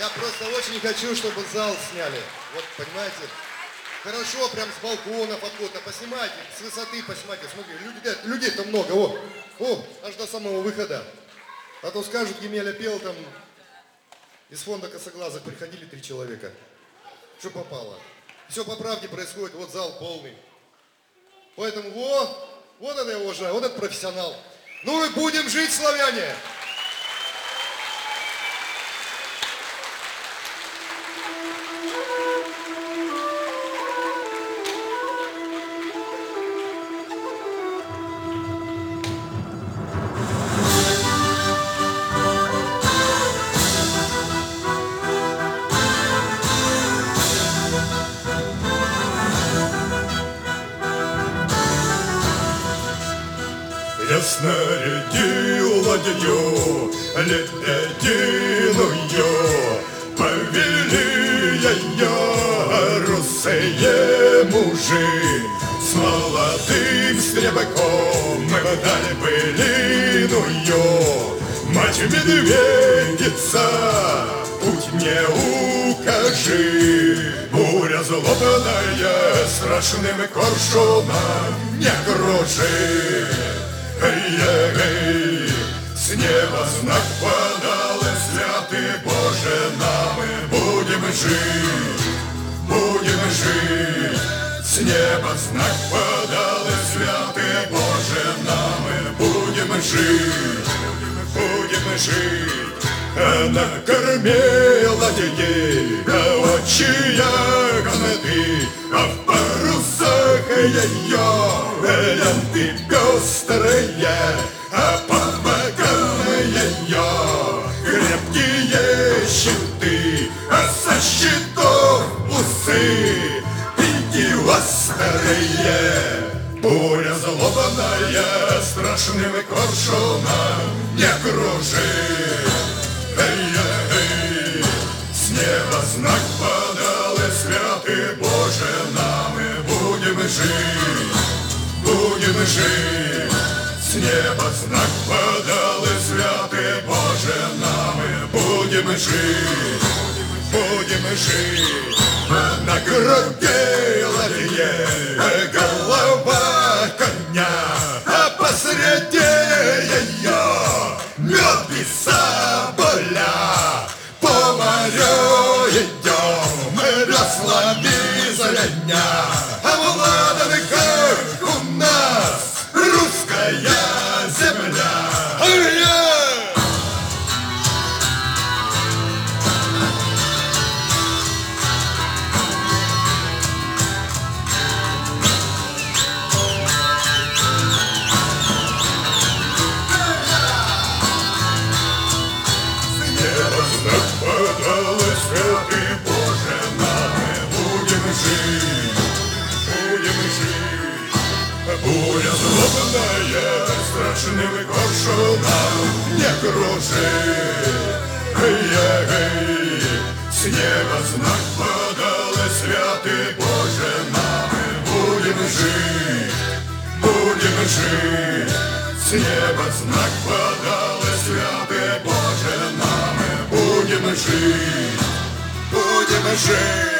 Я просто очень хочу, чтобы зал сняли. Вот, понимаете? Хорошо, прям с балконов откуда-то поснимайте, с высоты поснимайте. Смотрите, людей-то много, о, аж до самого выхода. А то скажут, Емеля пел там, из фонда косоглазых приходили 3 человека. Что попало? Все по правде происходит, вот зал полный. Поэтому, вот это я уважаю, вот это профессионал. Ну и будем жить, славяне! Я снарядил ладью лебединую, повели ее русые мужи. С молодым стрелком мы вдаль былиную. Мать медведица, путь мне укажи. Буря злобная страшным коршуном не кружи. Эй-эй-эй, с неба знак подал, и святый Боже, нам мы будем жить. С неба знак подал, и святый Боже, нам мы будем жить. Она кормила детей, очи ягоды, а в парусах ее ленты пестрые, а под бокам ее крепкие щиты, а со щитов усы пики острые. Буря злобная страшным коршуном не кружит. Эй-эй-эй, с неба знак подал, и святый Боже, нам мы будем жить. С неба знак подал, и святый Боже, нам мы будем жить. На груди ладье голова коня, а посреди ее мед и соболя. По морю идем мы веслами звеня, а в ладанках у нас русская земля. Подал, и святый Боже, нам мы будем жить. Буря злобная страшным коршуном не кружит. Эй-ей-ей, с неба знак подал, и святый Боже, нам мы будем жить. С неба знак подал, и святый Боже, нам мы будем жить.